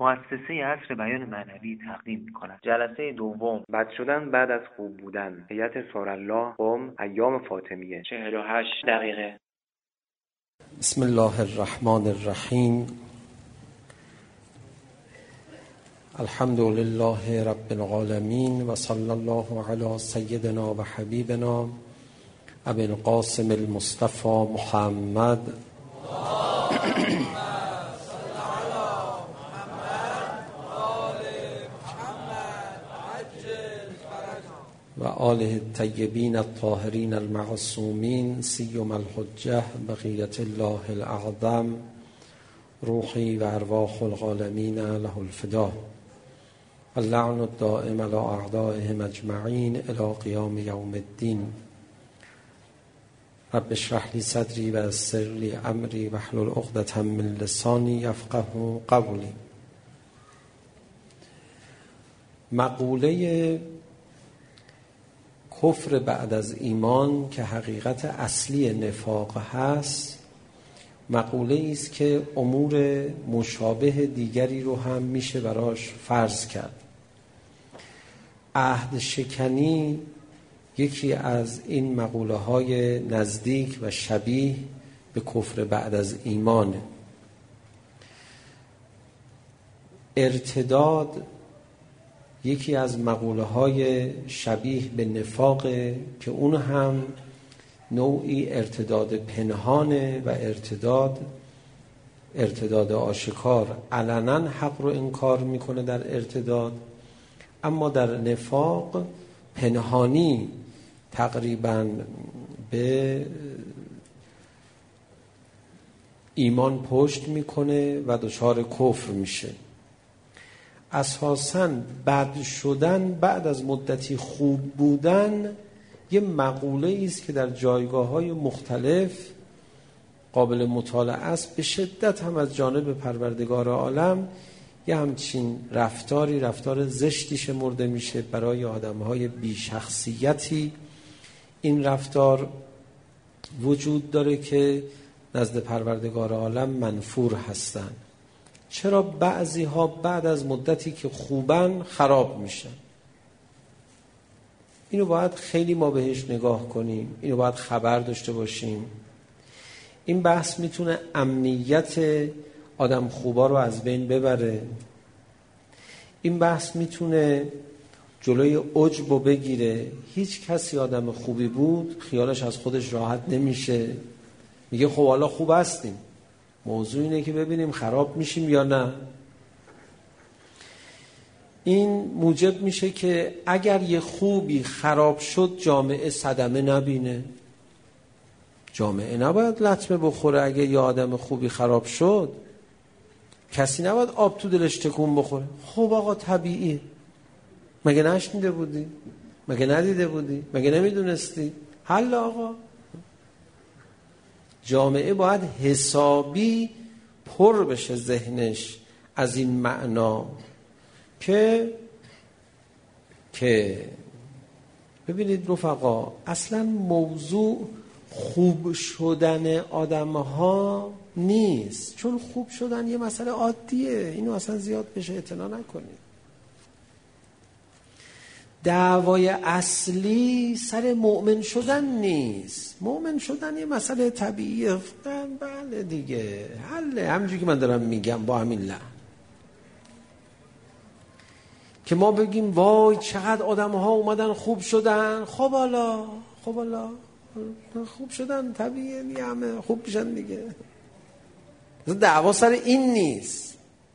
مؤسسه عصر بیان معنوی تقدیم می‌کند. جلسه دوم، بد شدن بعد از خوب بودن. هیئت سارالله، قم، ایام فاطمیه. 48 دقیقه. بسم الله الرحمن الرحیم. الحمد لله رب العالمین و صلی الله علی سیدنا و حبیبنا ابی القاسم المصطفى محمد و آله الطیبین الطاهرین المعصومین سیما الحجة بقیة الله الاعظم روحی و ارواح العالمین له الفدا اللعن الدائم على اعدائهم اجمعین الی قیام یوم الدین. رب اشرح لی صدری و یسر لی امری واحلل عقدة من لسانی یفقهوا قولی. مقوله کفر بعد از ایمان که حقیقت اصلی نفاق هست، مقوله است که امور مشابه دیگری رو هم میشه براش فرض کرد. عهد شکنی یکی از این مقوله های نزدیک و شبیه به کفر بعد از ایمانه. ارتداد یکی از مقوله های شبیه به نفاق که اون هم نوعی ارتداد پنهانه و ارتداد آشکار. علنا حق رو انکار میکنه در ارتداد، اما در نفاق پنهانی تقریبا به ایمان پشت میکنه و دچار کفر میشه. اساساً بد شدن بعد از مدتی خوب بودن یه مقوله است که در جایگاه‌های مختلف قابل مطالعه است. به شدت هم از جانب پروردگار عالم یه همچین رفتار زشتی شمرده میشه برای آدم‌های بی‌شخصیتی. این رفتار وجود داره که نزد پروردگار عالم منفور هستن. چرا بعضی ها بعد از مدتی که خوبن خراب میشن؟ اینو باید خیلی ما بهش نگاه کنیم، اینو باید خبر داشته باشیم. این بحث میتونه امنیت آدم خوبا رو از بین ببره. این بحث میتونه جلوی عجب رو بگیره. هیچ کسی آدم خوبی بود خیالش از خودش راحت نمیشه، میگه خب حالا خوب هستیم. موضوع اینه که ببینیم خراب میشیم یا نه. این موجب میشه که اگر یه خوبی خراب شد جامعه صدمه نبینه. جامعه نباید لطمه بخوره. اگه یه آدم خوبی خراب شد کسی نباید آب تو دلش تکون بخوره. خب آقا طبیعیه. مگه نشنیده بودی؟ مگه ندیده بودی؟ مگه نمیدونستی؟ حل آقا. جامعه باید حسابی پر بشه ذهنش از این معنا که ببینید رفقا، اصلا موضوع خوب شدن آدم ها نیست، چون خوب شدن یه مسئله عادیه. اینو اصلا زیاد بشه اعتنا نکنید. دعوای اصلی سر مؤمن شدن نیست. مؤمن شدن یه مسئله طبیعیه. بله دیگه، حله. همونجوری که من دارم میگم با همین لحن که ما بگیم وای چقدر آدم ها اومدن خوب شدن. خب حالا خوب شدن طبیعیه، دیگه همه خوب میشن دیگه. دعوا سر این نیست.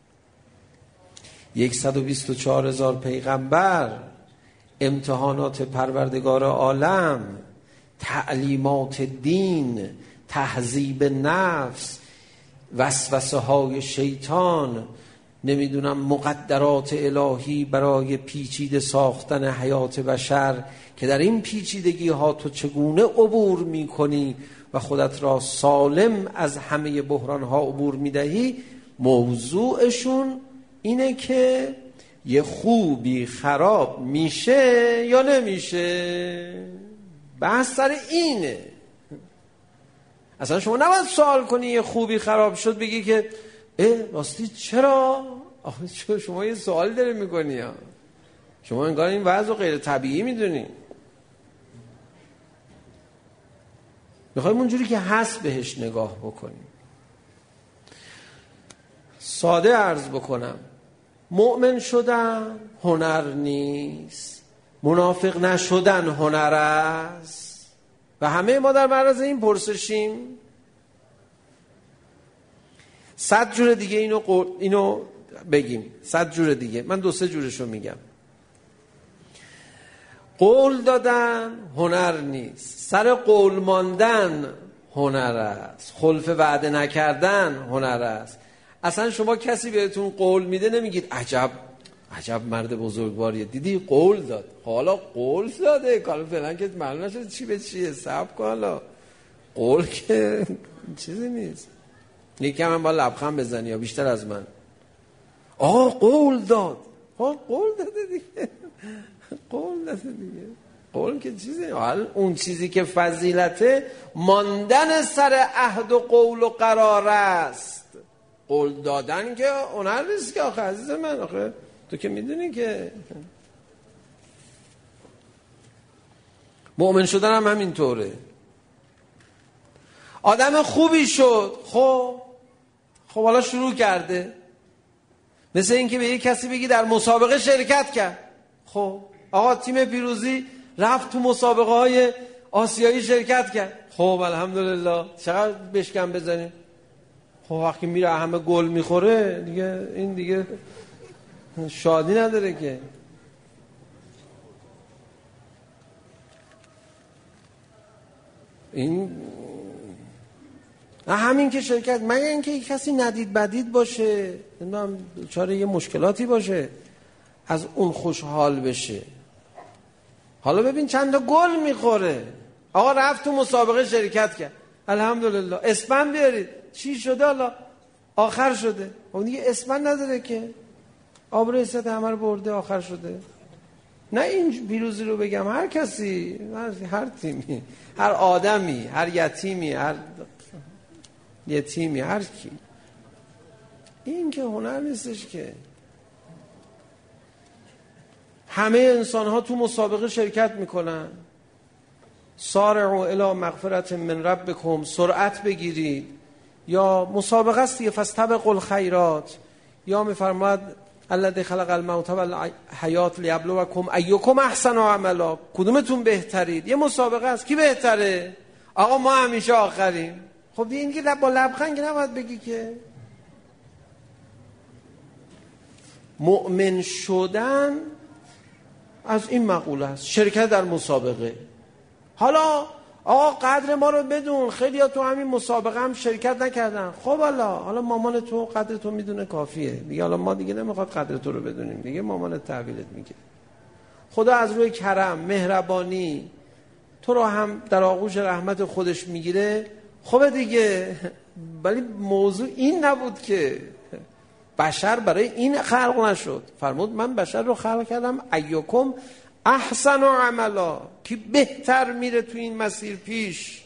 124,000 پیغمبر، امتحانات پروردگار عالم، تعلیمات دین، تهذیب نفس، وسوسه های شیطان، نمیدونم مقدرات الهی برای پیچیده ساختن حیات بشر که در این پیچیدگی ها تو چگونه عبور میکنی و خودت را سالم از همه بحران ها عبور میدهی. موضوعشون اینه که یه خوبی خراب میشه یا نمیشه. بحث سر اینه. اصلا شما نباید سوال کنی یه خوبی خراب شد بگی که راستی چرا آخه شما یه سوال داره میکنی ها. شما انگار این وضع رو غیر طبیعی میدونی. میخوایم اونجوری که هست بهش نگاه بکنیم. ساده عرض بکنم، مؤمن شدن هنر نیست، منافق نشدن هنر است و همه ما در معرض این پرسشیم. 100 جور دیگه اینو بگیم، 100 جور دیگه، من 2-3 جورشو میگم. قول دادن هنر نیست، سر قول ماندن هنر است، خلف وعده نکردن هنر است. اصلا شما کسی بهتون قول میده نمیگید عجب مرد بزرگواریه، دیدی قول داد. حالا قول داده کارو فعلا که معلوم نشد چی به چیه، صبر کن. حالا قول که چیزی نیست. یکی من با لبخند بزنی یا بیشتر از من. آقا قول داد. قول داده دیگه. قول داده دیگه. قول که چیزی، حال اون چیزی که فضیلته ماندن سر عهد و قول و قرار است. قول دادن که هنر نیست که آخه عزیز من، آخه تو که میدونی که مؤمن شدن هم همینطوره. آدم خوبی شد، خب حالا شروع کرده، مثل اینکه به یک کسی بگی در مسابقه شرکت کرد. خب آقا تیم پیروزی رفت تو مسابقه های آسیایی شرکت کرد. خب الحمدلله، چقدر بشکم بزنیم. خب وقتی میره همه گل میخوره دیگه، این دیگه شادی نداره که. این همین که شرکت، مگه اینکه کسی ندید بدید باشه، نمیدونم چاره یه مشکلاتی باشه از اون خوشحال بشه. حالا ببین چند تا گل میخوره. آقا رفت تو مسابقه شرکت کرد، الحمدلله، اسپن بیارید. چی شده حالا؟ آخر شده. اون دیگه اسپن نداره که، آبروی ست همه رو برده، آخر شده. نه این پیروزی رو بگم هر کسی، هر تیمی، هر آدمی، هر یتیمی، هر یتیمی، هر کی. این که هنر نیستش که. همه انسان ها تو مسابقه شرکت میکنن. سارعوا الی مغفرت من ربکم، سرعت بگیرید. یا مسابقه است دیگه، فاستبقوا الخیرات. یا میفرماید الذی خلق الموت والحیات لیبلوکم ایکم احسن عملا، کدومتون بهترید. یه مسابقه است، کی بهتره؟ آقا ما همیشه آخریم. خب دیگه این که با لبخند که نباید بگی که. مؤمن شدن از این مقوله است، شرکت در مسابقه. حالا آقا قدر ما رو بدون، خیلی ها تو همین مسابقه هم شرکت نکردن. خب حالا مامان تو قدر تو میدونه، کافیه دیگه. حالا ما دیگه نمیخواد قدر تو رو بدونیم دیگه، مامانت تحویلت میگه. خدا از روی کرم، مهربانی تو رو هم در آغوش رحمت خودش میگیره. خب دیگه، ولی موضوع این نبود که بشر برای این خلق نشد. فرمود من بشر رو خلق کردم ایکم احسن عملا، که بهتر میره تو این مسیر پیش.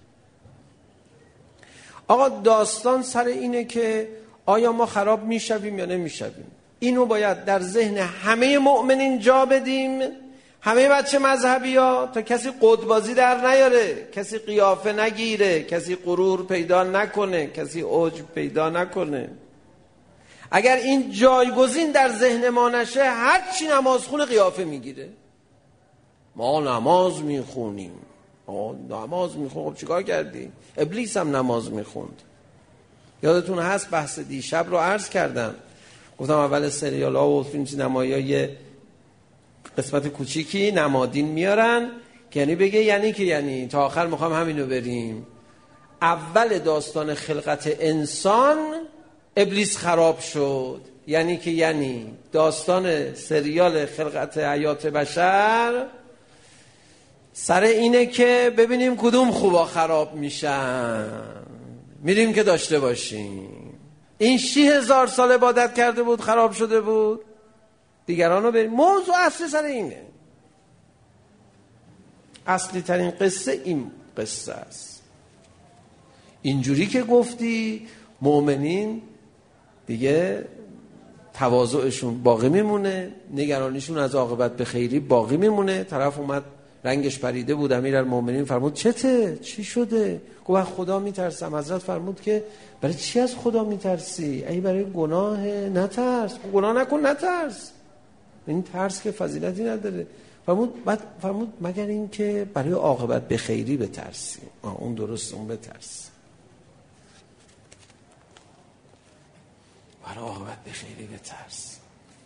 آقا داستان سر اینه که آیا ما خراب میشویم یا نمیشویم. اینو باید در ذهن همه مؤمنین جا بدیم، همه بچه مذهبی ها، تا کسی قدبازی در نیاره، کسی قیافه نگیره، کسی غرور پیدا نکنه، کسی عجب پیدا نکنه. اگر این جایگزین در ذهن ما نشه، هر چی نمازخون قیافه میگیره. ما نماز میخونیم، خب چیکار کردی؟ ابلیس هم نماز میخوند. یادتون هست بحث دیشب رو عرض کردم، گفتم اول سریال ها و فیلم سینمایی ها یه قسمت کوچیکی نمادین میارن که یعنی بگه یعنی تا آخر میخوام همینو بریم. اول داستان خلقت انسان ابلیس خراب شد، یعنی داستان سریال خلقت حیات بشر سر اینه که ببینیم کدوم خوبا خراب میشن، میریم که داشته باشیم. این 60,000 سال عبادت کرده بود، خراب شده بود، دیگرانو بریم. موضوع اصلی سر اینه. اصلی ترین قصه این قصه است. اینجوری که گفتی مؤمنین دیگه تواضعشون باقی میمونه، نگرانیشون از عاقبت به خیری باقی میمونه. طرف اومد رنگش پریده بود، امیرالمومنین فرمود چته؟ چی شده؟ گفت خدا میترسم. حضرت فرمود که برای چی از خدا میترسی؟ ای برای گناه نترس. گناه نکن نترس. این ترس که فضیلتی نداره. فرمود مگر این که برای عاقبت به خیری بترسی. اون درست، اون بترس. برای عاقبت به خیری بترس.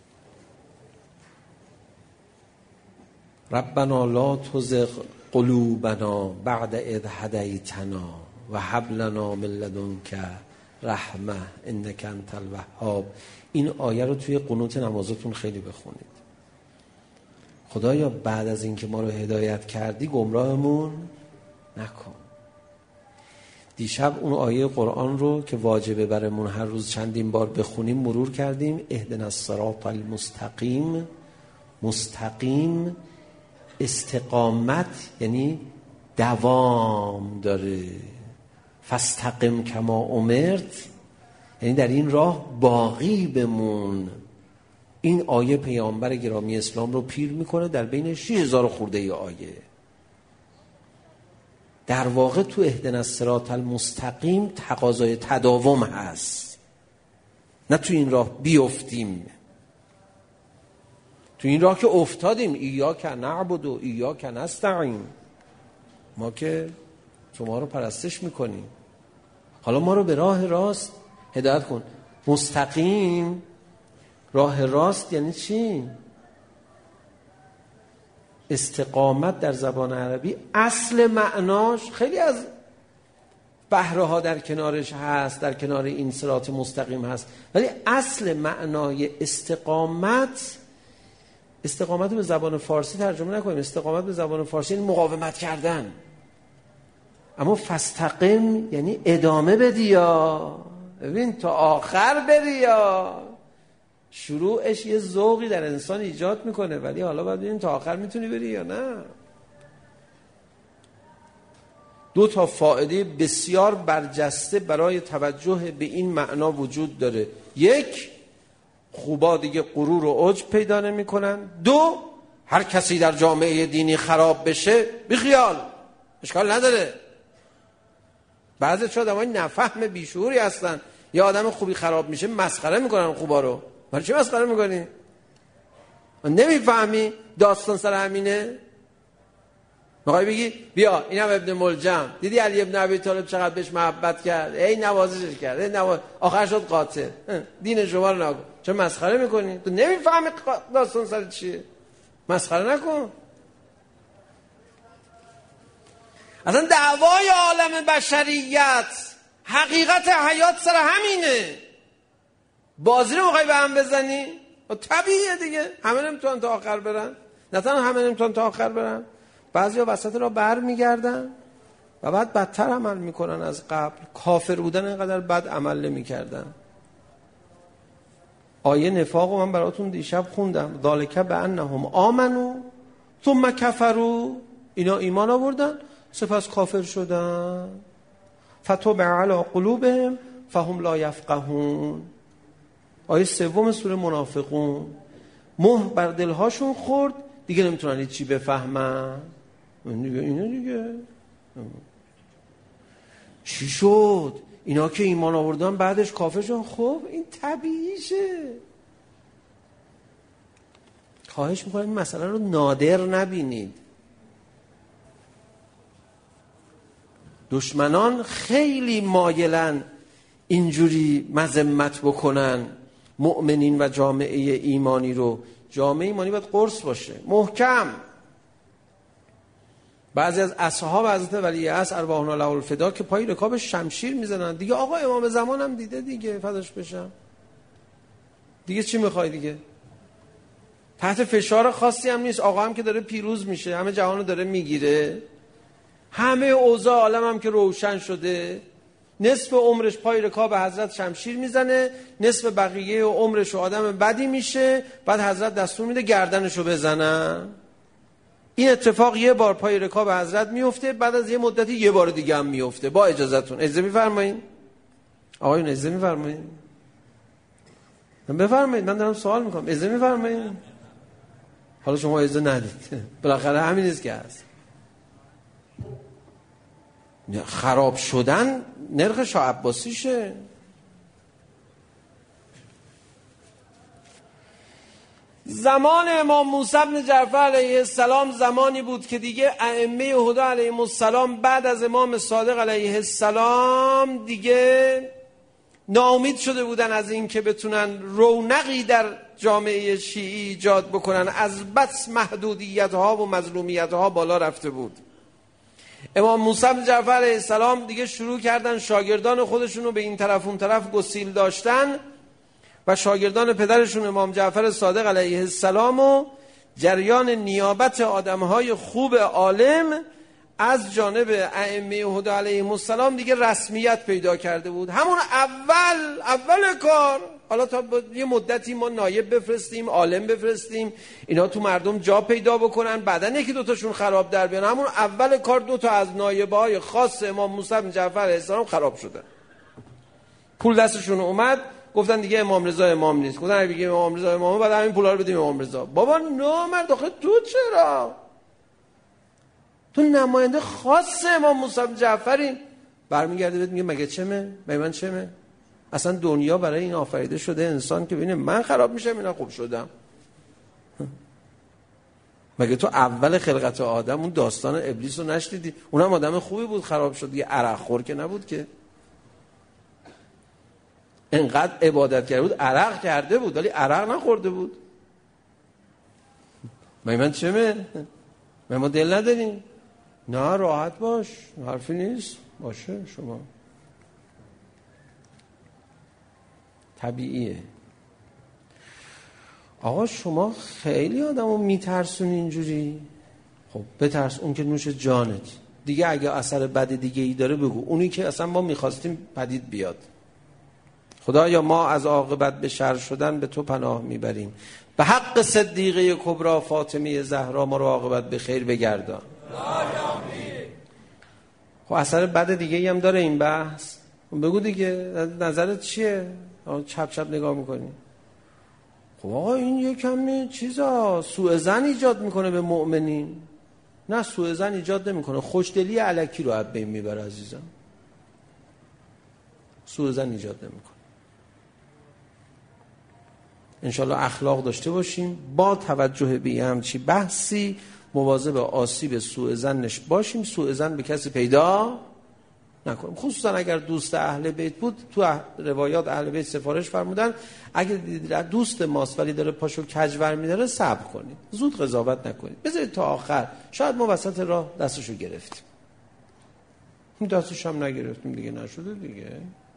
ربنا لا تزغ قلوبنا بعد اذ هدیتنا و هب لنا من لدنک رحمه انک انت الوهاب. این آیه رو توی قنوت نمازتون خیلی بخونید. خدایا بعد از اینکه ما رو هدایت کردی گمراهمون نکن. دیشب اون آیه قرآن رو که واجبه برامون هر روز چندین بار بخونیم مرور کردیم. اهدنا الصراط المستقیم. مستقیم استقامت یعنی دوام داره. فاستقم کما امرت یعنی در این راه باقی بمون. این آیه پیامبر گرامی اسلام رو پیر میکنه در بین 6000 خورده آیه. در واقع تو اهدنا الصراط المستقیم تقاضای تداوم هست، نه تو این راه بیفتیم. تو این راه که افتادیم، ایاک نعبد و ایاک نستعین، ما که شما رو پرستش میکنیم، حالا ما رو به راه راست هدایت کن. مستقیم، راه راست یعنی چی؟ استقامت در زبان عربی اصل معناش خیلی از بهره ها در کنارش هست، در کنار این صراط مستقیم هست، ولی اصل معنای استقامت به زبان فارسی ترجمه نکنیم. استقامت به زبان فارسی یعنی مقاومت کردن. اما فاستقم یعنی ادامه بدی، یا ببین تا آخر بری. یا شروعش یه ذوقی در انسان ایجاد میکنه، ولی حالا باید ببینیم تا آخر میتونی بری یا نه. 2 فائده بسیار برجسته برای توجه به این معنا وجود داره. 1، خوبا دیگه غرور و عجب پیدا نمی کنن. 2، هر کسی در جامعه دینی خراب بشه بیخیال، اشکال نداره. بعضی آدمای نفهم بیشعوری هستن، یا آدم خوبی خراب میشه مسخره میکنن خوبا رو. برای چی مسخره میکنی؟ نمیفهمی داستان سر همینه؟ میخوای بگی بیا اینم ابن ملجم، دیدی علی ابن ابی طالب چقدر بهش محبت کرد، ای نوازشش کرد، آخر شد قاتل، دین شما رو نگو. چه مسخره میکنی؟ تو نمیفهمی داستان سر چیه؟ مسخره نکن. اصلا دعوای عالم بشریت، حقیقت حیات سر همینه. بازی رو میخوای به هم بزنی؟ طبیعیه دیگه، همه نمیتونن تا آخر برن. نه تنها همه نمیتونن تا آخر برن، بعضیا وسط را بر میگردن و بعد بدتر عمل میکنن از قبل. کافر بودن اینقدر بد عمل نمیکردن. آیه نفاق رو من براتون دیشب خوندم. ذالک بانهم آمنوا ثم کفروا. اینا ایمان آوردن سپس کافر شدن. فطبع علی قلوبهم فهم لا یفقهون. آیه 3 سوره منافقون. مهر بر دلهاشون خورد، دیگه نمیتونن چی بفهمن. اینا دیگه چی شد؟ اینا که ایمان آوردن بعدش کافر شدن. خب این طبیعیشه. خواهش میکنم این مسئله رو نادر نبینید. دشمنان خیلی مایلن اینجوری مذمت بکنن مؤمنین و جامعه ایمانی رو. جامعه ایمانی باید قرص باشه، محکم. بعضی از اصحاب حضرت ولی عصر ارواحنا له الفدا که پای رکابش شمشیر میزنن دیگه. آقا امام زمان هم دیده دیگه، فداش بشم دیگه، چی میخوای دیگه؟ تحت فشار خاصی هم نیست. آقا هم که داره پیروز میشه، همه جهانو داره میگیره، همه اوضاع عالم هم که روشن شده. نصف عمرش پای رکاب حضرت شمشیر میزنه، نصف بقیه عمرش آدم بدی میشه، بعد حضرت دستور میده گردنشو بزنن. این اتفاق یه بار پای رکاب حضرت میفته، بعد از یه مدتی یه بار دیگه هم میفته. با اجازهتون اجازه میفرمایین؟ آقایون اجازه میفرمایین؟ بفرمایید، من دارم سوال میکنم، اجازه میفرمایید؟ حالا شما اجازه ندید، بالاخره همین است که هست. خراب شدن نرخ شاه عباسیشه. زمان امام موسی بن جعفر علیه السلام زمانی بود که دیگه ائمه هدی علیهم السلام بعد از امام صادق علیه السلام دیگه ناامید شده بودن از این که بتونن رونقی در جامعه شیعی ایجاد بکنن. از بس محدودیت ها و مظلومیت ها بالا رفته بود. امام موسی بن جعفر علیه السلام دیگه شروع کردن شاگردان خودشون رو به این طرف اون طرف گسیل داشتن و شاگردان پدرشون امام جعفر صادق علیه السلام و جریان نیابت آدمهای خوب عالم از جانب ائمه هدی علیهم السلام دیگه رسمیت پیدا کرده بود. همون اول کار، حالا تا یه مدتی ما نایب بفرستیم، عالم بفرستیم، اینا تو مردم جا پیدا بکنن، بعدن یکی دوتاشون خراب در بیان. همون اول کار 2 از نایبهای خاص امام موسی بن جعفر علیه السلام خراب شدن. پول دستشون اومد، گفتن دیگه امام رضا امام نیست. گفتن اگه بگیم امام رضا امامه بعد همین پولا رو بدیم امام رضا. بابا نامرد، آخه تو چرا؟ تو نماینده خاص امام موسی بن جعفری. برمیگرده بهت میگه مگه چمه؟ من چمه؟ اصلا دنیا برای این آفریده شده انسان که ببینه من خراب میشم اینا خوب شدم. مگه تو اول خلقت آدم اون داستان ابلیس رو نشنیدی؟ اونم آدم خوبی بود خراب شد، یه عرق خور که نبود که. انقدر عبادت کرده بود، عرق کرده بود ولی عرق نخورده بود. من چمه؟ ما دل نداریم. نه راحت باش، حرفی نیست. باشه شما طبیعیه. آقا شما خیلی آدمو میترسونی اینجوری. خب بترس، اون که نوش جانت دیگه. اگه اثر بد دیگه ای داره بگو، اونی که اصلا ما میخواستیم پدید بیاد. خدایا ما از عاقبت به شر شدن به تو پناه میبریم. به حق صدیقه کبری فاطمه زهرا ما رو عاقبت به خیر بگردان. خب اثر بد دیگه ای هم داره این بحث. بگو دیگه، نظرت چیه؟ چپ چپ نگاه میکنی. خب آقا این یه کمی چیزا سوء ظن ایجاد میکنه به مؤمنین. نه سوء ظن ایجاد نمیکنه، خوشدلی الکی رو از بین میبره عزیزم. سوء ظن ایجاد نمیکنه. انشالله اخلاق داشته باشیم، با توجه به همچی بحثی مواظب آسیب سوء ظنش باشیم. سوء ظن به کسی پیدا نکنیم، خصوصا اگر دوست اهل بیت بود. تو روایات اهل بیت سفارش فرمودن اگر دوست ماست ولی داره پاشو کجور میداره صبر کنید، زود قضاوت نکنید، بذارید تا آخر. شاید ما وسط راه دستشو گرفتیم، دستش هم نگرفتیم دیگه، نشده دیگه.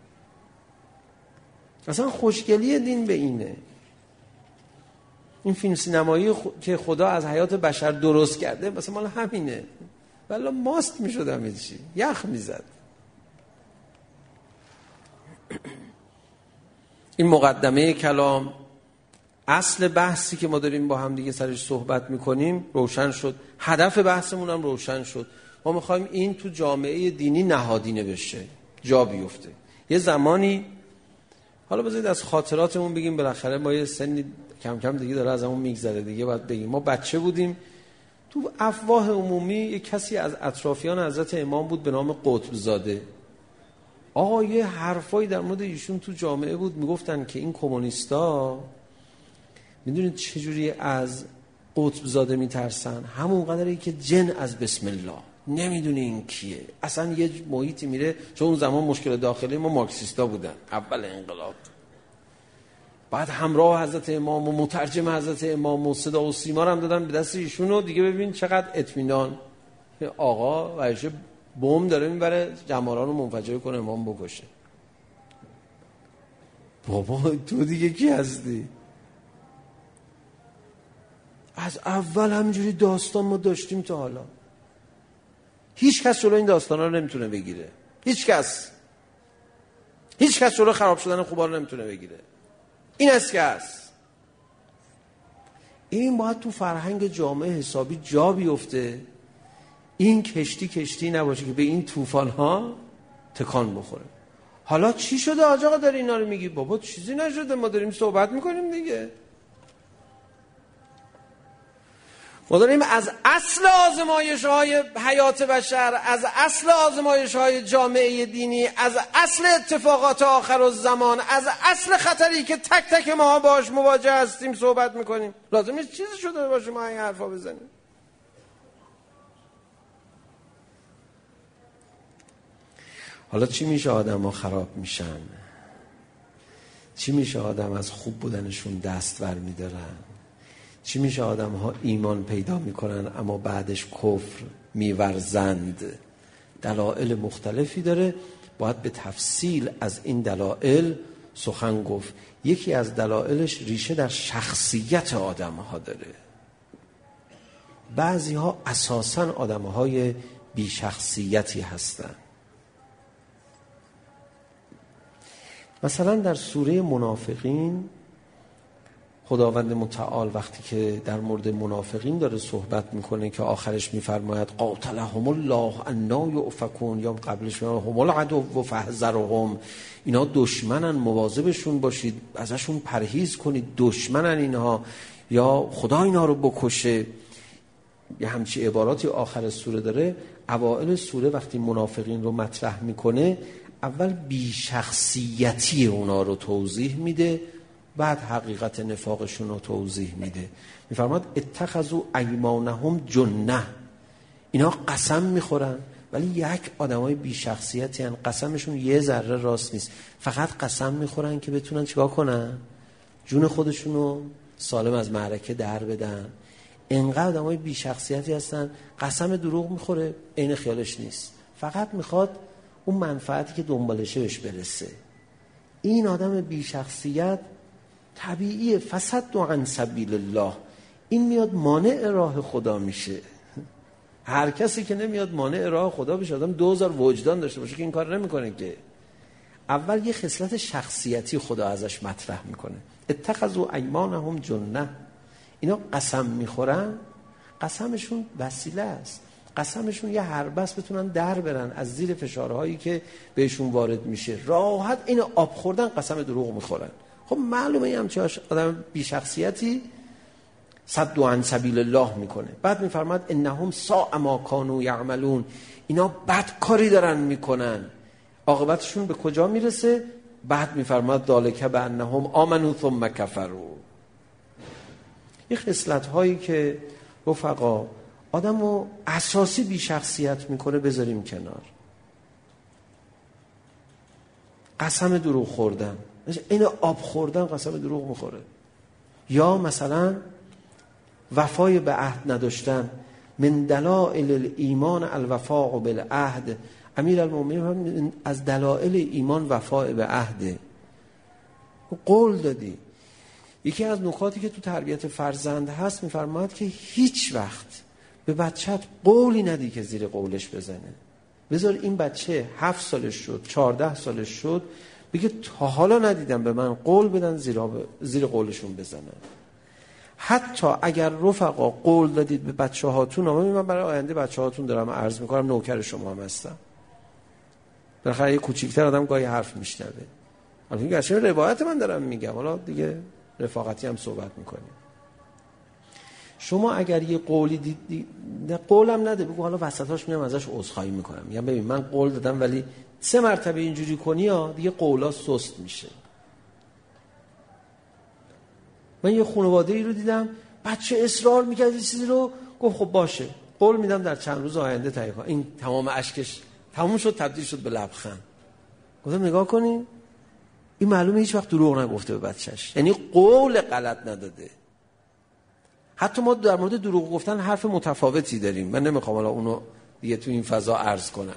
اصلا خوشگلی دین به اینه. این فیلم سینمایی که خدا از حیات بشر درست کرده مثلا مال همینه. والا ماست میشدم این چی یخ میزد. این مقدمه کلام، اصل بحثی که ما داریم با هم دیگه سرش صحبت میکنیم روشن شد. هدف بحثمون هم روشن شد. ما میخوایم این تو جامعه دینی نهادینه بشه، جا بیفته. یه زمانی، حالا بذارید از خاطراتمون بگیم، بالاخره ما یه سنی کم کم دیگه داره ازمون میگذره دیگه، باید بگیم. ما بچه بودیم، تو افواه عمومی یک کسی از اطرافیان حضرت امام بود به نام قطب زاده. آقا یه حرفایی در مورد ایشون تو جامعه بود، میگفتن که این کمونیستا میدونید چجوری از قطب زاده میترسن؟ همون قدری که جن از بسم الله. نمیدونی این کیه اصلا. یه محیطی میره، چون اون زمان مشکل داخلی ما مارکسیستا بودن اول انقلاب، بعد همراه حضرت امام و مترجم حضرت امام و صدا و سیما هم دادن به دست ایشون و دیگه ببین چقدر اطمینان. آقا وایشه بمب داره میبره جماران رو منفجر کنه امام بکشه. بابا تو دیگه کی هستی؟ از اول همینجوری داستان ما داشتیم تا حالا. هیچ کس جلو این داستانا رو نمیتونه بگیره. هیچ کس جلو خراب شدن خوبا رو نمیتونه بگیره. این است که هست. این باید تو فرهنگ جامعه حسابی جا بیفته. این کشتی نباشه که به این طوفان ها تکان بخوره. حالا چی شده حاج آقا داری اینا رو میگی؟ بابا چیزی نشده، ما داریم صحبت میکنیم دیگه. ما داریم از اصل آزمایش‌های حیات بشر، از اصل آزمایش‌های جامعه دینی، از اصل اتفاقات آخرالزمان، از اصل خطری که تک تک ما باش مواجه هستیم صحبت میکنیم. لازم نیست چیزی شده باشه ما این حرفا بزنیم. حالا چی میشه آدم ها خراب میشن؟ چی میشه آدم از خوب بودنشون دست ور میدارن؟ چی میشه آدم ها ایمان پیدا میکنن اما بعدش کفر میورزند؟ دلایل مختلفی داره، باید به تفصیل از این دلایل سخن گفت. یکی از دلایلش ریشه در شخصیت آدم ها داره. بعضی ها اساساً آدم های بی شخصیتی هستن. مثلا در سوره منافقین خداوند متعال وقتی که در مورد منافقین داره صحبت میکنه که آخرش میفرماید قاتلهم الله انا یؤفکون، یا قبلش هم العدو فاحذرهم، اینا دشمنن مواظبشون باشید، ازشون پرهیز کنید، دشمنن اینها، یا خدا اینا رو بکشه. یه همچی عباراتی آخر سوره داره. اوائل سوره وقتی منافقین رو مطرح میکنه اول بیشخصیتی اونا رو توضیح میده، بعد حقیقت نفاقشون رو توضیح میده. میفرماد اتخذوا ایمانهم جنة، اینا قسم میخورن ولی یک آدمای بیشخصیتی هن، قسمشون یه ذره راست نیست، فقط قسم میخورن که بتونن چیکار کنن؟ جون خودشونو سالم از معرکه در بدن. انقدر آدمای بیشخصیتی هستن، قسم دروغ میخوره عین خیالش نیست، فقط میخواد اون منفعتی که دنبالشه بهش برسه. این آدم بیشخصیت طبیعیه، فصد عن سبیل الله، این میاد مانع راه خدا میشه. هر کسی که نمیاد مانع راه خدا بشه آدم 2000 وجدان داشته باشه که این کار نمیکنه که. اول یه خصلت شخصیتی خدا ازش مطرح میکنه. اتخذوا ایمانهم جنة، اینا قسم میخورن، قسمشون وسیله است، قسمشون یه حربه است بتونن در برن از زیر فشارهایی که بهشون وارد میشه. راحت این آب خوردن قسم دروغ میخورن. خب معلومه این همچه آدم بیشخصیتی صد عن سبیل الله میکنه. بعد میفرماد انهم ساء ما کانوا یعملون، اینا بد کاری دارن میکنن. عاقبتشون به کجا میرسه؟ بعد میفرماد ذالک بانهم آمنوا ثم کفروا. این خصلت هایی که رفقا آدمو اساسی بی شخصیت میکنه بذاریم کنار. قسم دروغ خوردن، این آب خوردن قسم دروغ میخوره. یا مثلا وفای به عهد نداشتن. من دلائل الایمان الوفاء بالعهد، امیرالمومنین از دلائل ایمان وفای به عهد. قول دادی. یکی از نکاتی که تو تربیت فرزند هست میفرماید که هیچ وقت به بچت قولی ندی که زیر قولش بزنه. بذار این بچه 7 سالش شد 14 سالش شد بگه تا حالا ندیدم به من قول بدن زیر قولشون بزنن. حتی اگر رفقا قول دادید به بچه هاتون، من برای آینده بچه هاتون دارم عرض میکنم، نوکر شما هم هستم. بالاخره یه کوچیکتر آدم گاهی حرف میشنوه. البته گرچه روایت من دارم میگم، حالا دیگه رفاقتی هم صحبت میکنیم. شما اگر یه قولی دید قولم نده، بگو حالا وسطاش میام ازش عذرخواهی میکنم، میگم ببین من قول دادم ولی 3 مرتبه اینجوری کنی ها دیگه قولا سست میشه. من یه خانواده ای رو دیدم بچه اصرار میکرد یه چیزی رو، گفت خب باشه قول میدم در چند روز آینده تهیه کنم. این تمام اشکش تموم شد، تبدیل شد به لبخند. گفتم نگاه کنین این معلومه هیچ وقت دروغ نگفته به بچه‌ش، یعنی قول غلط نداده. حتی ما در مورد دروغ گفتن حرف متفاوتی داریم، من نمیخوام حالا اونو دیگه تو این فضا عرض کنم،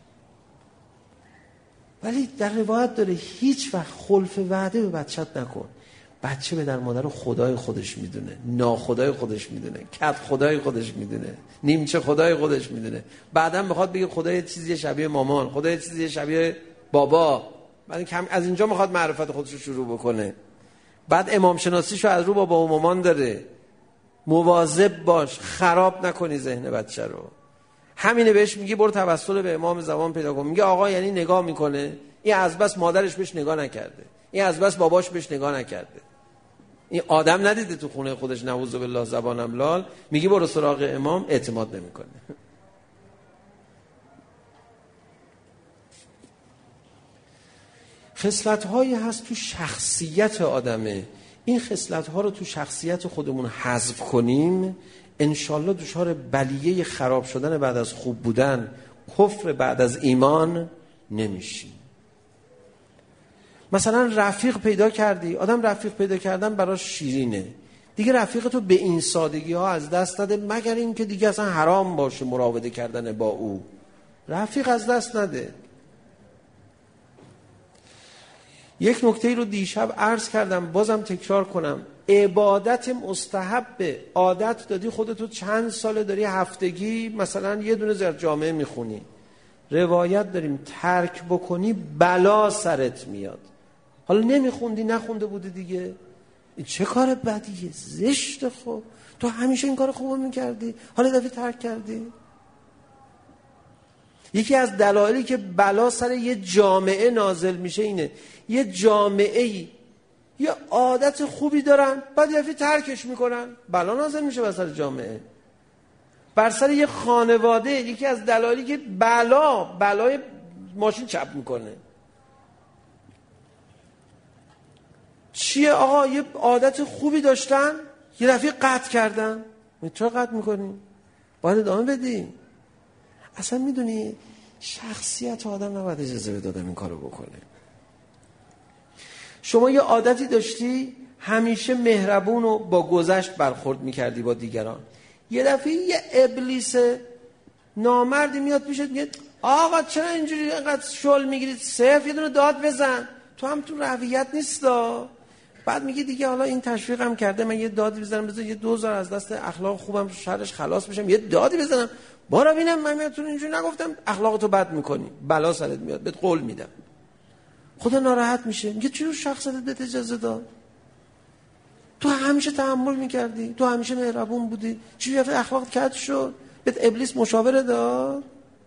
ولی در روایت داره هیچ وقت خلف وعده به بچت نکن. بچه به در مادر خدای خودش میدونه، ناخدای خودش میدونه، کد خدای خودش میدونه، نیمچه خدای خودش میدونه. بعداً میخواد بگه خدای چیزی شبیه مامان، خدای چیزی شبیه بابا، بعد کم از اینجا میخواد معرفت خودش رو شروع بکنه. بعد امام شناسیشو از رو بابا و مامان داره. مواظب باش خراب نکنی ذهن بچه رو. همینه بهش میگی برو توسل به امام زمان پیدا کن. میگه آقا یعنی نگاه میکنه، این از بس مادرش بهش نگاه نکرده، این از بس باباش بهش نگاه نکرده، این آدم ندیده تو خونه خودش، نعوذ بالله زبانم لال، میگی برو سراغ امام، اعتماد نمیکنه. خصلت‌هایی هست تو شخصیت آدمه، این خصلت‌ها رو تو شخصیت خودمون حذف کنیم، انشالله دچار بلیه خراب شدن بعد از خوب بودن، کفر بعد از ایمان نمیشیم. مثلا رفیق پیدا کردی، آدم رفیق پیدا کردن براش شیرینه، دیگه رفیقتو به این سادگی ها از دست نده، مگر این که دیگه اصلا حرام باشه مراوده کردن با او. رفیق از دست نده. یک نکته رو دیشب عرض کردم، بازم تکرار کنم، عبادت مستحبه. عادت دادی خودتو چند ساله داری هفتگی مثلا یه دونه زرد جامعه میخونی، روایت داریم ترک بکنی بلا سرت میاد. حالا نمیخوندی، نخونده بودی دیگه، این چه کار بدیه، زشته. خب تو همیشه این کار خوبو میکردی، حالا دفعه ترک کردی. یکی از دلایلی که بلا سر یه جامعه نازل میشه اینه، یه جامعه‌ای یه عادت خوبی دارن، بعد یه دفعه ترکش میکنن، بلا نازل میشه بر سر جامعه. بر سر یه خانواده یکی از دلایلی که بلای ماشین چپ میکنه چیه؟ آقا یه عادت خوبی داشتن، یه دفعه قطع کردن. چرا قطع میکنی؟ باید ادامه بدی. اصلا میدونی شخصیت آدم نباید اجازه بده آدم این کارو بکنه. شما یه عادتی داشتی همیشه مهربون و با گذشت برخورد میکردی با دیگران، یه دفعه یه ابلیس نامردی میاد پیشت میگه آقا چرا اینجوری اینقدر شل میگیرید، صرف یه دونه داد بزن، تو هم تو رویت نیستا. بعد میگه دیگه حالا این تشویقم کرده، من یه دادی بزنم، بذار یه 2000 از دست اخلاق خوبم شرش خلاص بشم، یه دادی بزنم. بارا ببینم من بهتون اینجوری نگفتم، اخلاقتو بد میکنی، بلا سرت میاد، بهت قول میدم. خدا ناراحت میشه، میگه چرا شخصیتت بهت اجازه داد؟ تو همیشه تحمل میکردی، تو همیشه مهربون بودی، چی یه اخلاق کج شد؟ بهت ابلیس مشاوره داد.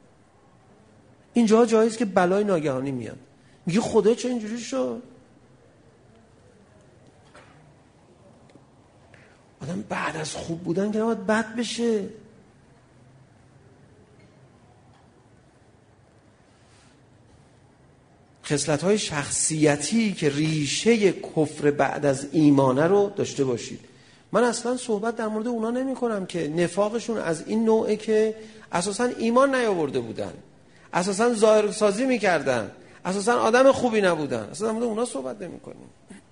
اینجا جاییه که بلای ناگهانی میاد، میگه خدا چه اینجوری شد؟ آدم بعد از خوب بودن که نباید بد بشه. خصلت‌های شخصیتی که ریشه کفر بعد از ایمانه رو داشته باشید. من اصلا صحبت در مورد اونا نمی کنم که نفاقشون از این نوعه که اساساً ایمان نیاورده بودن، اساساً ظاهر سازی میکردن، اساساً آدم خوبی نبودن، اصلا در مورد اونا صحبت نمی کنیم.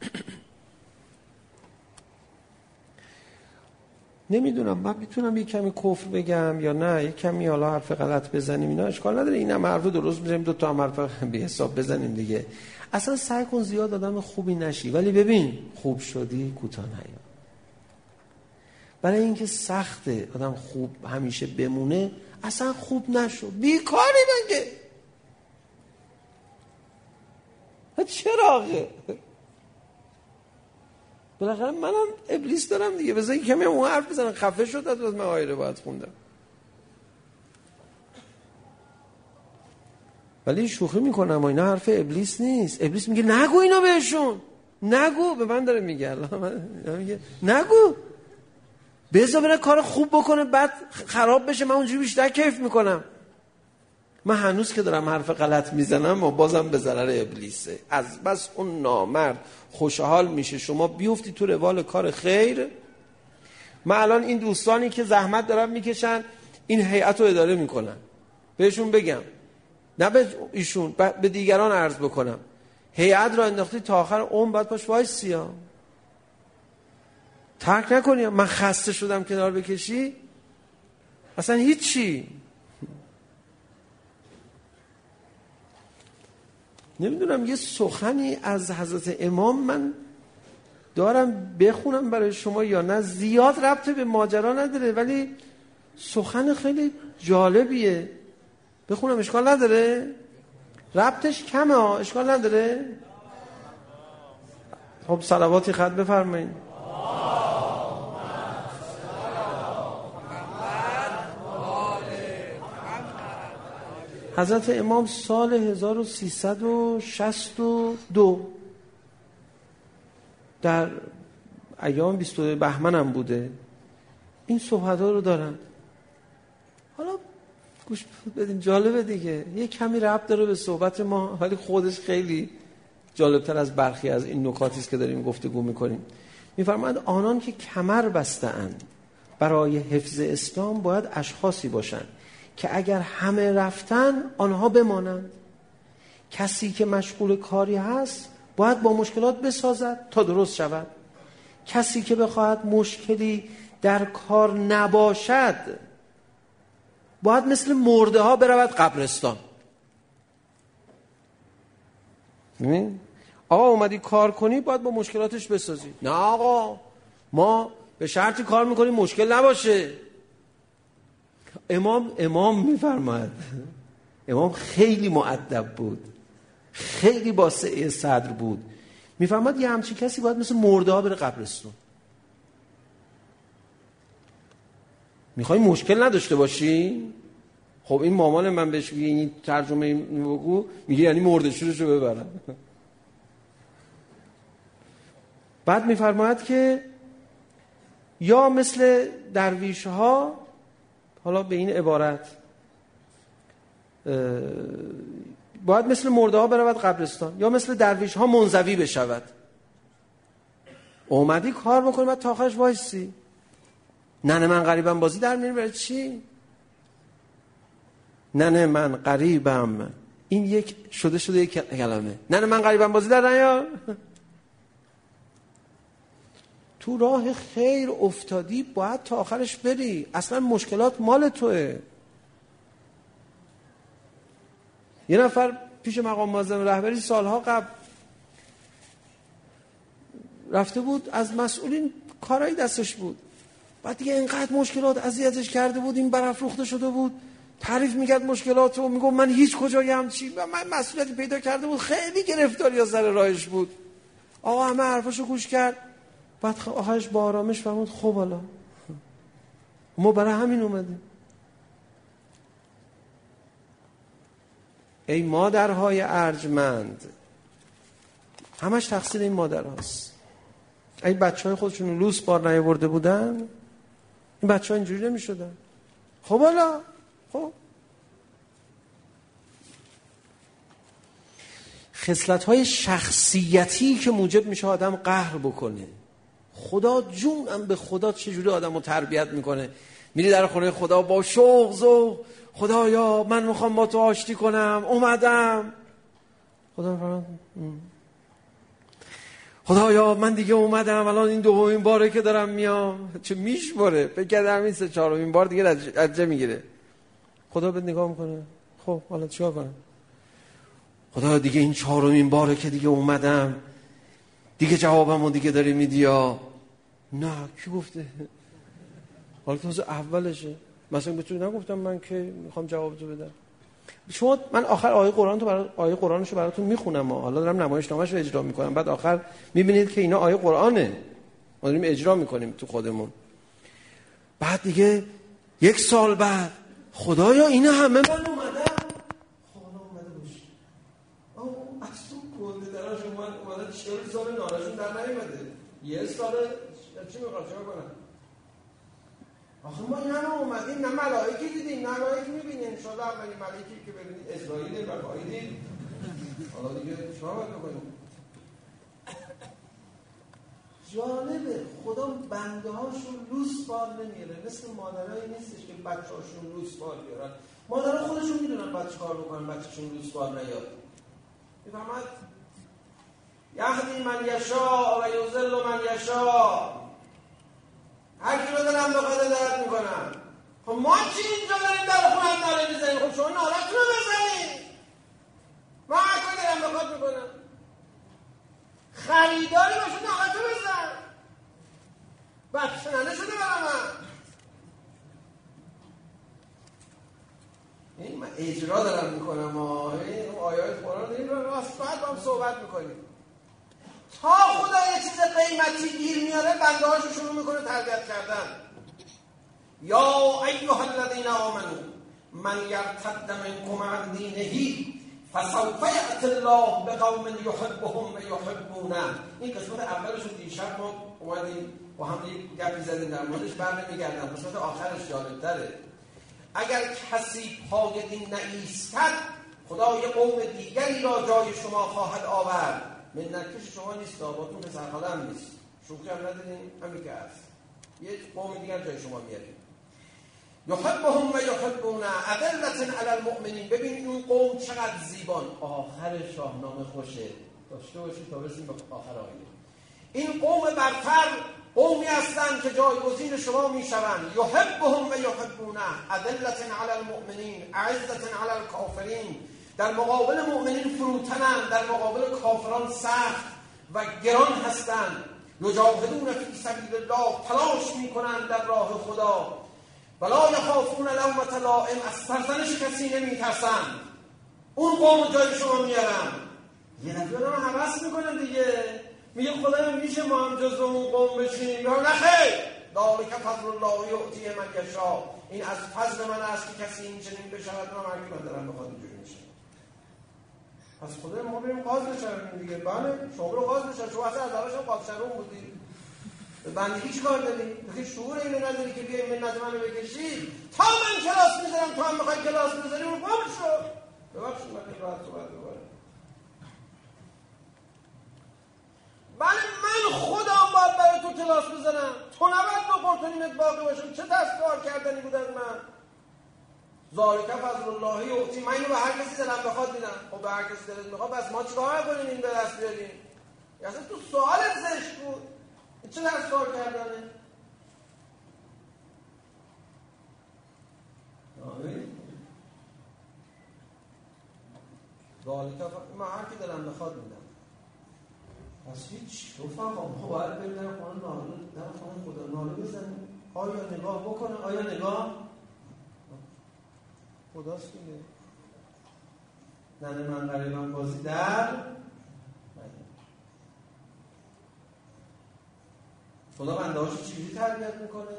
نمیدونم من میتونم یک کمی کفر بگم یا نه، یک کمی حالا حرف غلط بزنیم، اینا اشکال نداره، اینم حرف درست می‌زنیم، دو تا هم حرف بی حساب بزنیم دیگه. اصلا سعی کن زیاد آدم خوبی نشی، ولی ببین خوب شدی کوتاه نیا. برای اینکه سخته آدم خوب همیشه بمونه، اصلا خوب نشو، بیکاری مگه؟ چراغه بالاخره منم ابلیس دارم دیگه، بذار کمی اون حرف بزنم. خفه شد از من آیه رو باید خوندم، ولی شوخی میکنم و اینا حرف ابلیس نیست. ابلیس میگه نگو اینا بهشون، نگو. به من داره میگه، الله میگه نگو، بذار بره کار خوب بکنه بعد خراب بشه، من اونجوری بیشتر کیف میکنم. من هنوز که دارم حرف غلط میزنم و بازم به ضرر ابلیسه. از بس اون نامرد خوشحال میشه شما بیفتی تو روال کار خیر. من الان این دوستانی که زحمت دارن میکشن این هیئت رو اداره میکنن، بهشون بگم، نه به ایشون، به دیگران عرض بکنم، هیئت رو انداختی تا آخر عمر باید پاش وایسی ها، ترک نکنی. من خسته شدم کنار بکشی اصلا هیچی. نمیدونم یه سخنی از حضرت امام من دارم بخونم برای شما یا نه، زیاد ربط به ماجرا نداره ولی سخن خیلی جالبیه، بخونم اشکال نداره؟ ربطش کمه ها، اشکال نداره؟ خب صلواتی خط بفرمایید. حضرت امام سال 1362 در ایام 22 بهمن هم بوده این صحبت ها رو دارن. حالا گوش بدین، جالبه دیگه، یه کمی ربط داره به صحبت ما، ولی خودش خیلی جالبتر از برخی از این نکاتی است که داریم گفتگو میکنیم. میفرماید آنان که کمر بسته‌اند برای حفظ اسلام باید اشخاصی باشند که اگر همه رفتن آنها بمانند. کسی که مشغول کاری هست باید با مشکلات بسازد تا درست شود. کسی که بخواهد مشکلی در کار نباشد باید مثل مرده ها برود قبرستان. آقا اومدی کار کنی باید با مشکلاتش بسازی. نه آقا ما به شرطی کار میکنیم مشکل نباشه. امام میفرماید، امام خیلی مؤدب بود، خیلی با سعه صدر بود، میفرماید یه همچین کسی باید مثل مرده ها بره قبرستون. میخوای مشکل نداشته باشی؟ خب این مامان من بهش میگه این ترجمه بگو، میگه یعنی مرده شورشو ببرن. بعد میفرماید که یا مثل درویش ها، حالا به این عبارت باید مثل مرده ها برود قبرستان، یا مثل درویش ها منزوی بشود. اومدی کار بکنی بعد تا آخرش وایسی. ننه من غریبم بازی در میاری برای چی؟ ننه من غریبم، این یک شده یک کلمه. ننه من غریبم بازی در نیار. تو راه خیر افتادی باید تا آخرش بری، اصلا مشکلات مال توه. یه نفر پیش مقام معظم رهبری سالها قبل رفته بود، از مسئولین کارایی دستش بود، بعد دیگه اینقدر مشکلات اذیتش کرده بود، این برافروخته شده بود، تعریف میکرد مشکلاتو، میگم من هیچ کجایی همچی، من مسئولیتی پیدا کرده بود، خیلی گرفتاری از سر راهش بود. آقا همه حرفاشو گوش کرد، بعد آخرش با آرامش فرمود خب حالا ما برای همین اومدیم. ای مادرهای ارجمند، همش تقصیر این مادر هاست. ای بچه های خودشون لوس بار نیاورده بودن، این بچه ها اینجوری نمی شدن. خب حالا خب خصلت های شخصیتی که موجب میشه آدم قهر بکنه. خدا جونم به خدا چجوری آدم رو تربیت میکنه. میری در خونه خدا با شوق ذوق، خدایا من میخوام با تو آشتی کنم، اومدم. خدایا من دیگه اومدم، الان این دومین باره که دارم میام. چه میشماره، فکر کردم این 3-4مین بار دیگه لجه میگیره. خدا بهت نگاه میکنه، خب حالا چیکار کنم؟ خدا دیگه این 4مین باره که دیگه اومدم، دیگه جوابمو دیگه داری میدی یا نه؟ کی گفته؟ حالا تازه اولشه. مثلا به تو نگفتم من که میخوام جوابتو بدم. شما من آخر آیه قرآنشو براتون میخونم، حالا دارم نمایشنامه‌شو اجرا میکنم، بعد آخر میبینید که اینا آیه قرآنه، ما داریم اجرا میکنیم تو خودمون. بعد دیگه 1 سال بعد خدایا اینا همه من اومدم. خدا اومده باشه. از تو کنده دراش اومده 40 سال نارشون در نیومده. 1 سال چی میخواد چه کنم؟ آخه ما این همه اومدیم، نه ملائکی دیدیم، نه ملائکی میبینیم. انشاءالله اولین ملائکی که ببینید اسرائیل و قایدین. حالا دیگه چرا باید بکنیم؟ جالبه خدا بنده هاشون لوس بار نمیاره، مثل مادرهایی نیستش که بچه هاشون لوس بار بیارن. مادرها خودشون میدونن بعد چه کار بکنن بچهشون لوس بار نیاد. میفهمد؟ یهدی من یشاء و یضل من یشاء. هر کی رو دارم بخواد هدایت میکنم. خب ما چی اینجا داریم در خونم ناله میزنیم؟ خب شما نالتون رو بزنید. ما هر کی دارم بخواد میکنم. خریداری باشه نالتون بزن. بخشنانه شده برای من. این من اجرا دارم میکنم. این آیات قرآن داریم رو راست بعد با هم صحبت میکنیم. تا خدا یه چیز قیمتی گیر میاره بنده هاشو شروع میکنه تربیت کردن. یا ایها الذین آمنو من یرتد منکم عن دینه فسوف یأتی الله بقوم یحبهم و یحبونه. این قسمت اولش رو دیشب ما اومدیم با هم گپی زدیم در موردش، برنمیگردم. قسمت آخرش جالب‌تره. اگر کسی پای دین نایستد خدا یه قوم دیگری را جای شما خواهد آورد. منتکش شما نیست، باتون پسر خاله هم نیست، شوخی هم نداریم، همین که هست. یه قوم دیگر جای شما میاریم. یحبهم و یحبونه اذلة علی المؤمنین. ببینید اون قوم چقدر زیبان. آخر شاهنامه خوشه، داشته باشید تا برسیم به آخر آیه. این قوم برتر قومی هستند که جایگزین شما میشوند. یحبهم و یحبونه اذلة علی المؤمنین اعزة علی الکافرین. در مقابل مؤمنین فروتنند، در مقابل کافران سخت و گران هستند. یجاهدون فی سبیل الله، تلاش میکنند در راه خدا. ولا یخافون لومة لائم، از سرزنش کسی نمیترسند. اون قوم جای شما میارم. یه نفر رو حوض میکنه دیگه، میگه خدایا میشه ما هم جزو اون قوم بشیم؟ یا نخیر، ذالک فضل الله یؤتیه من یشاء. این از فضل من است که کسی این چنین بشود. من هرکی من دارم بخواد اینجوری میشه. پس خدا ما بریم قاضی بشیم دیگه. بله شما رو قاضی بشیم، شما اصلا از اولش هم قاضی شروع بودی. بندگی چی کار داری؟ دیگه شعور اینو نداری که بیای منت منو بکشی. تا من کلاس میذارم تو هم میخوای کلاس بذاری، اون قوم شو. ببخشید من این راحت صحبت بکنم. بله من خودم باید برای تو کلاس بزنم، تو نباید اپورتونیمت باقی باشم. چه دستکار کردنی بود از من؟ ذالک فضل الله یؤتی. من اینو به هر کسی دلم بخواد میدم. خب به هر کسی دلت میخواد، بس ما چیکار کنیم این به دست بیاریم؟ اصلا تو سوالت زشت بود. چه دستکار کردنه؟ ذالک من هر کی دلم بخواد میدم. پس هیچ رفقا ما باید بریم در خانه ناله، در خانه خدا ناله بزنیم. آیا نگاه بکنه؟ آیا نگاه خداست دیگه. ننه من غریبم بازی در خدا بنده هاشو چیزی تربیت میکنه.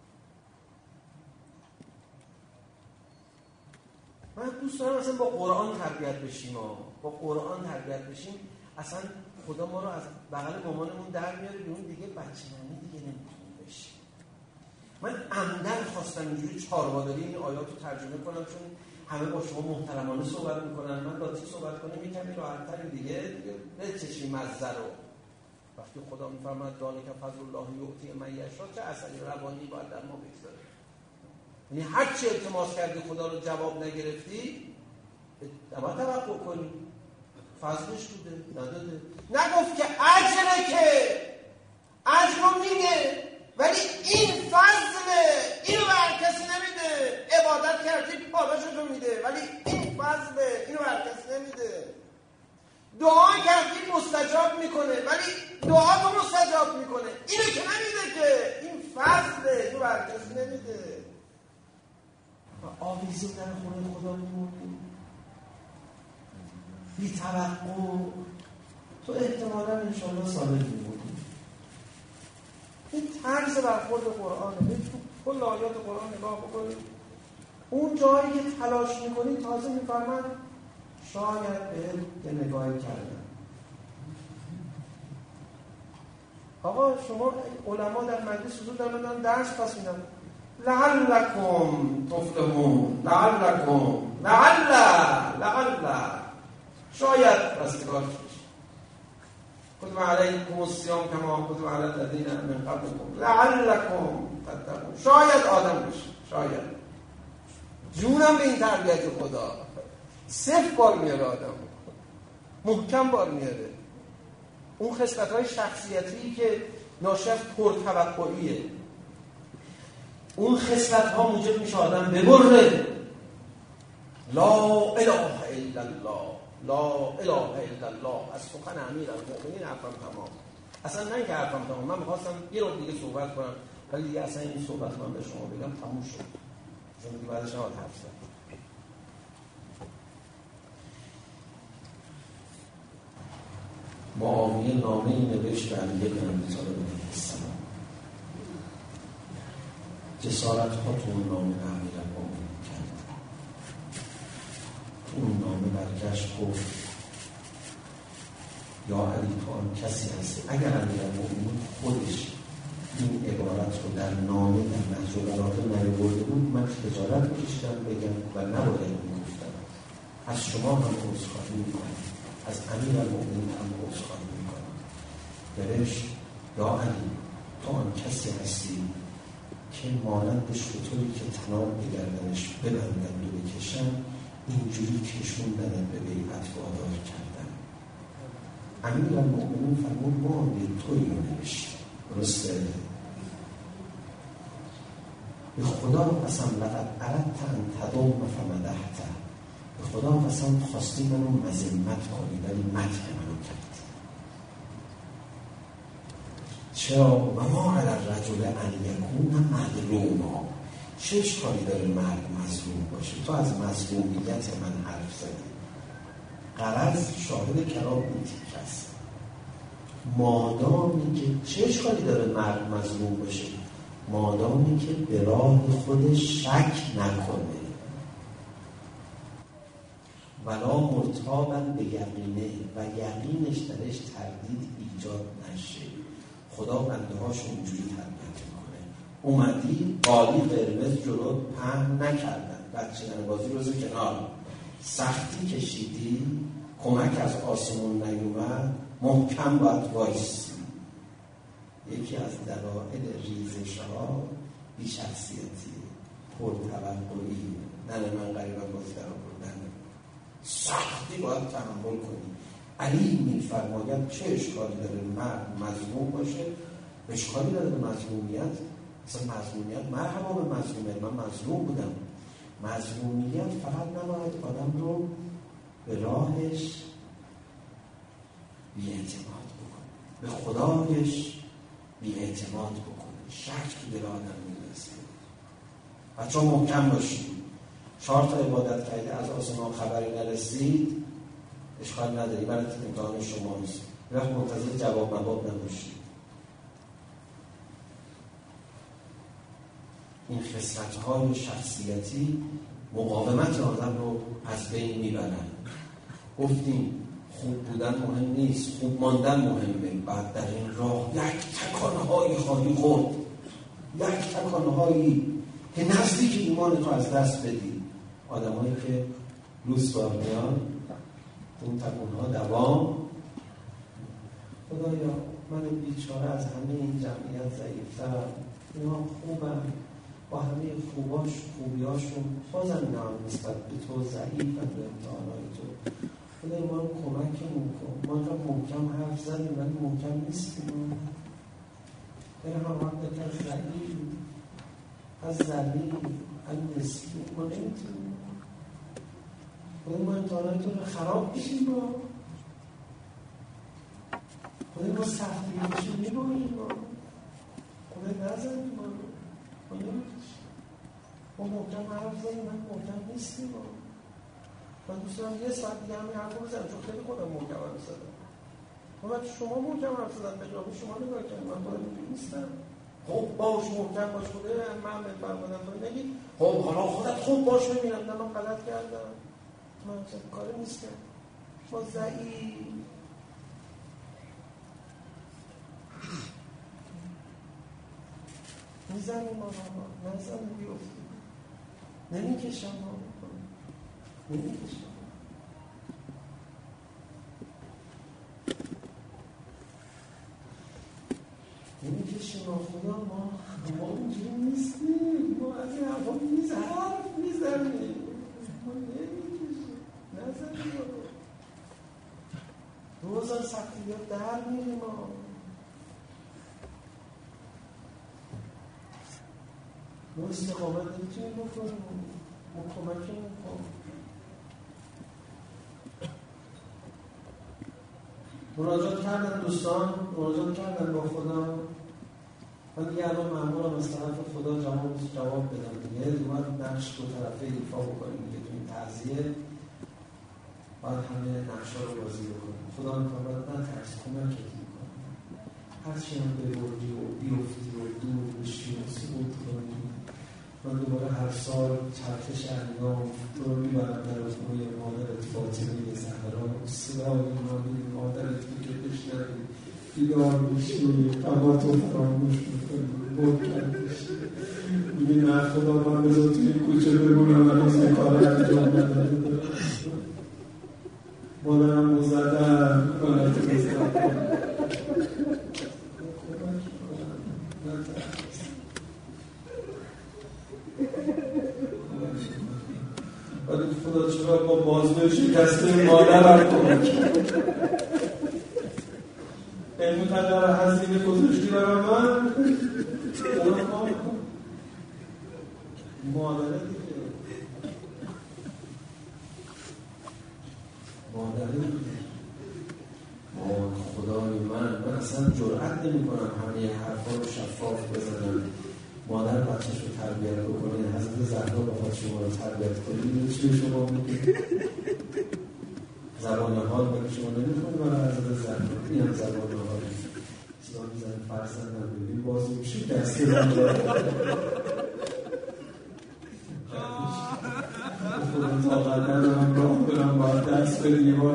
من دوست دارم اصلا با قرآن تربیت بشیم. با قرآن تربیت بشیم. اصلا خدا ما رو از بغل مامانمون در میاره بیرون، دیگه بچه‌منی دیگه نمیتونیم بشیم. من عمدن خواستم اینجوری چهارباداری این آیات رو ترجمه کنم، چون همه با شما محترمانه صحبت میکنن. من لاتی صحبت کنم یکمی راحت‌تر، دیگه بچشیم مزه رو. وقتی خدا میفرماید ذالک فضل الله یؤتی من یشاء، چه اثری روانی باید در ما بگذاره. یعنی هر چی التماس کردی خدا رو جواب نگرفتی، اما توقع کنی فضلش بوده، نداده. نگفت که اجره، که اجر رو میده ولی این فضله، اینو به هر کسی نمیده. عبادت کردی پاداشش رو میده ولی این فضله، اینو به هر کسی نمیده. دعا کردی مستجاب میکنه ولی دعا تو مستجاب میکنه. اینو که نمیده، که این فضله، اینو به هر کسی نمیده. آویزی در خونه خدا میمونی بی توقع، تو احتمالا انشاءالله ثابت میمونی. این طرز برخورد قرآنه. تو کل آیات قرآن نگاه بکنید، اون جایی که تلاش میکنی تازه میفرمند شاید به یه نگاهی کردن. آقا شما علما در مجلس حضور دارن درس پس میدن، لعلکم تفلحون، لعل شاید رستگار شد. کتب علیکم الصیام کما کتب علی الذین من قبلکم لعلکم تتقون. شاید آدم بشه، شاید. جونم به این تربیت خدا. صفر بار میاره آدم، محکم بار میاره. اون خصلت‌های شخصیتی که ناشی از پرتوقعیه، اون خصلت‌ها موجب میشه آدم ببره. لا اله الا الله، لا اله الا الله. از سخن امیرالمؤمنین حرفم تمام. اصلا نه که حرفم تمام، من می‌خواستم یه رو دیگه صحبت کنم ولی دیگه اصلا این صحبت من به شما بگم تموم شد، چون دیگه بعدش نباید حرف زد. معاویه نامه‌ای نوشت به علی بن ابی طالب علیه السلام. جسارت هاتون نامه امیرالمؤمنین کرد. تو اون نامه برگشت گفت یا علی تو آن کسی هستی. اگر امیرالمؤمنین خودش این عبارت رو در نامه در نهج البلاغه نیاورده بود من خجالت می‌کشیدم بگم و نباید میگفتم. از شما هم عذرخواهی میکنم، از امیرالمؤمنین هم عذرخواهی میکنم. نوشت یا علی تو آن کسی هستی که مانند شتری که تناب به گردنش ببندند و بکشند اینجوری کشوندن به بیعت وادار کردن. امیرالمؤمنین فرمود ما به تو اینو نوشتیم. درسته؟ به خدا قسم لقد اردت ان تدوم فمدحته. به خدا قسم خواستی منو مذمت کنی ولی مدح منو کرد. چرا؟ و ما علی الرجل ان یکون مظلوما. چه اشکالی داره مرد مظلوم باشه؟ تو از مظلومیت من حرف زدی. غرض شاهد کلام این تیک است. مادامی که چه اشکالی داره مرد مظلوم باشه؟ مادامی که به راه خودش شک نکنه ولا مرتابا به یقینه و یقینش درش تردید ایجاد نشه. خدا بنده هاشو اونجوری تربیت میکنه. اومدی قالی قرمز جلو پهن نکردن، بچه بازی روز کنار، سختی کشیدی، کمک از آسمون نیومد، محکم باید وایسی. یکی از دلایل ریزش ها بی‌شخصیتی، پرتوقعی، نه من غریبا گفتم بودن، سختی باید تحمل کنی. علی می‌فرماید چه اشکالی داره مرد مظلوم باشه؟ اشکالی داره مظلومیت؟ اصلا مظلومیت مرحبا به مظلومیت، من مظلوم بودم. مظلومیت فقط نباید آدم رو به راهش بی‌اعتماد بکنه، به خدایش بی‌اعتماد بکنه، شک تو دل آدم میرسه. بچه‌ها محکم باشید. 4 تا عبادت کرده از آسمان خبری نرسید، اشکال نداری، برای امتحان شماست. یه وقت منتظر جواب مباب نباشید. این خصلت‌های شخصیتی مقاومت آدم رو از بین میبرن. گفتیم خوب بودن مهم نیست، خوب ماندن مهمه. بعد در این راه یک تکانهایی خواهی خورد، یک تکانهایی که نزدیک ایمان تو از دست بدی. آدم هایی که روز بار میان اون تکانها دوام. خدایا من بیچاره از همه این جمعیت ضعیفترم، اینا خوبم، با همه خوبیاشون بازم اینا هم نسبت به تو ضعیفم به امتحانهای تو. خدای ما رو کمکمون کن. ما اینقدر محکم حرف زدیم ولی محکم نیستیم. برای هم از ضعیف، از ذلیل، از مسکین ما نمیتونیم. خدای ما امتحانهای تو رو خراب بشیم. خدای ما سختی بشیم میباریم. خدای نزدیم ما نمیتونیم. ما محکم حرف زدیم من محکم نیستیم. من دوست دارم یه ساعت دیگه همین حرف رو بزنم چون خیلی خودم محکم حرف زدم. من شما محکم حرف زدن به جواب شما نگاه کنم، من باید نیستم. خب باش محکم باش، خوده من فرمودم تو نگید خب حالا خودت خوب باش ببینم نه من غلط کردم، من اصلا کاری نیستم، ما ضعیف. میزنیم آقا نزنیم بیفتیم، نمیکشم آقا نمیکشم. نمیکشیم خدا. ما اونجوری نیستیم. ما از این حرفا حرف میزنیم، ما نمیکشیم. نزنیم روزان سختیات در میریم. ما استقامت نمیتونیم بکنیم. ما کمکمون کن. مراجعات کردن دوستان، مراجعات کردن با خدا. من دیگه الان مأمورم از طرف خدا جواب بدم دیگه. باید نقش دو طرفه ایفا بکنیم دیگه. تو این تعزیه باید همه نقشا رو بازی بکنیم. خدا می‌خواد نترس، کمکت می‌کنه. هرچی هم ببردی و بیفتی و دور بشی و سقوط کنی، من دوباره هر سال چرخ شهریان تو رو میبرم در خونه مادرت فاطمه زهرا، صدای مادرت که بشنوی بیدار بشی، اما تو فراموش میکنی، محکم بشی، میگی نه خدا من بذار توی کوچه بمونم و این کار انجام نداره. مادرم مزدم کنه تو بزدم ولی خدا چرا با بازوی شکسته مادرم کمک اینقدر هزینه گذاشتی برای من؟ مادره دیگه، مادره دیگه. خدای من اصلا جرئت نمی کنم همه حرفا رو شفاف بزنم. مادر بچه‌ش رو تربیت بکنه، حضرت زهرا بخواد شما رو تربیت کنید، چی شما میگید؟ زبان حال برای شما نمی‌خونه برای حضرت زهرا، این هم زبان حال اسلام میزنه فرزندم ببین باز میشه دستی رو خودم طاقت ندارم راه برم باید دست به دیوار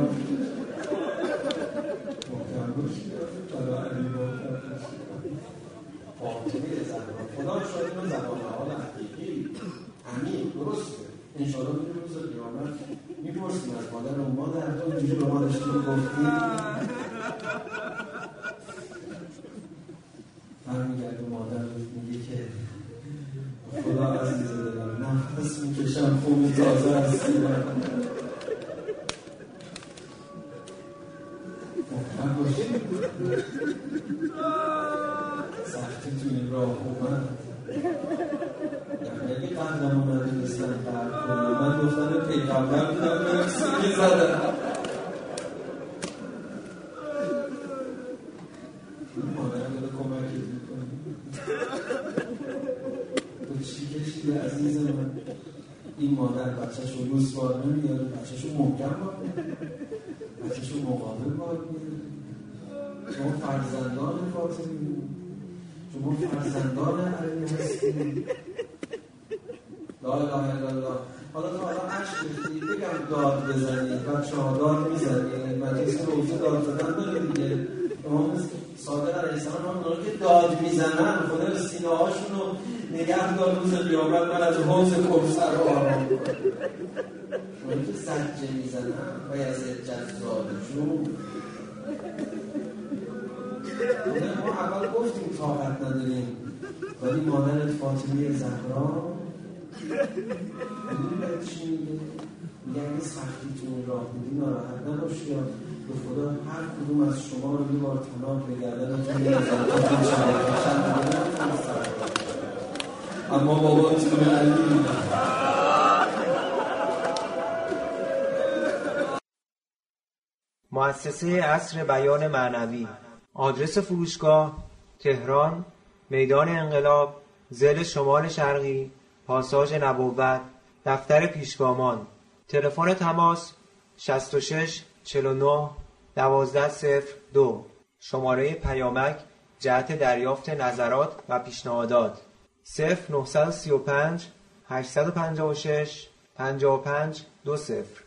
محکم باشی برای علی محکم فاطمه زهرا. خدا شاید من زبان حال حقیقی عمیق درسته انشاءالله میره روز قیامت میپرسیم از مادر و مادر تو اینجوری به ما داشتی گفتی برمیگرد و مادر میگه که خدا عزیز دلم نفس میکشم خون تازه هستی محکم باشی سختی تو این راه اومد یعنی قدم رو ندونستم درد کنم من گفتم پیغمبر بودم به سیگه زدم مادرم داره کمکت میکنی تو چی کشتی عزیز من؟ این مادر بچهش رو روز بار نمیاره، بچهش رو محکم بار میاره، بچهش رو مقابل بار میاره. شما فرزندان فاطمی، شما فرزندان علی هستید. لا اله الا الله. حالا تا حالا عشق بخید بگم داد بزنید، بچه ها داد میزنید، مجلس روزه داد زدن داره دیگه. شما مثل صادق علیه السلام هم که داد میزنن خدا به سینه هاشون رو نگه دار روز قیامت من از حوض کوثر رو آرام کنم. شما که زجه میزنن و از جزادشون ما اول گفتیم طاقت نداریم ولی مادرت فاطمه زهرا میدونی چی میگه؟ میگه اگه سختی تو اون راه میدی ناراحت نباشی یا به خدا هر کدوم از شما رو یه بار طلاق به گردنتون میرزن اما باباتون علی مؤسسه عصر بیان معنوی. آدرس فروشگاه تهران، میدان انقلاب، ضلع شمال شرقی، پاساژ نبوت، دفتر پیشگامان. تلفن تماس 66 49 1202. شماره پیامک جهت دریافت نظرات و پیشنهادات 0935 856 55 20.